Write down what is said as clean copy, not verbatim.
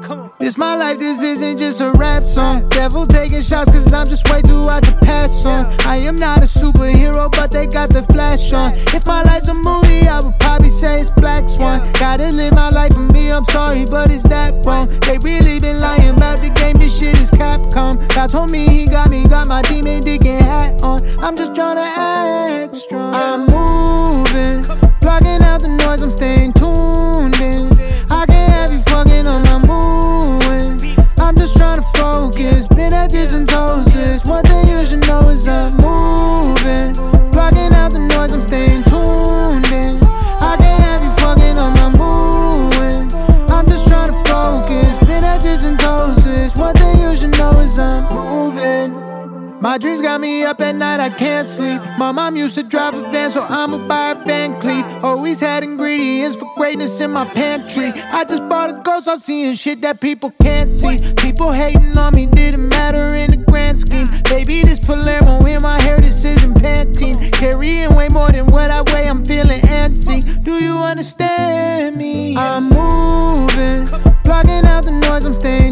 This my life, this isn't just a rap song. Devil taking shots cause I'm just way too hard to pass on. I am not a superhero, but they got the flash on. If my life's a movie, I would probably say it's Black Swan. Gotta live my life for me, I'm sorry, but is that wrong? They really been lying about the game, this shit is Capcom. God told me he got me, got my demon digging hat on. I'm just tryna act strong. I'm moving, blocking out the noise, I'm staying tuned in. I can't have you fucking on my moving. I'm just tryna focus, been at this and toast this. One thing you should know is I'm moving, blocking out the noise, I'm staying tuned in. I can't have you fucking on my moving. I'm just tryna focus, been at this and toast this. One thing you should know is I'm moving. My dreams got me up at night, I can't sleep. My mom used to drive a van, so I'ma buy a Van Cleef. Always had ingredients for greatness in my pantry. I just bought a ghost, I'm seeing shit that people can't see. People hating on me, didn't matter in the grand scheme. Baby, this Palermo in my hair, this isn't Pantene. Carrying way more than what I weigh, I'm feeling antsy. Do you understand me? I'm moving, blocking out the noise, I'm staying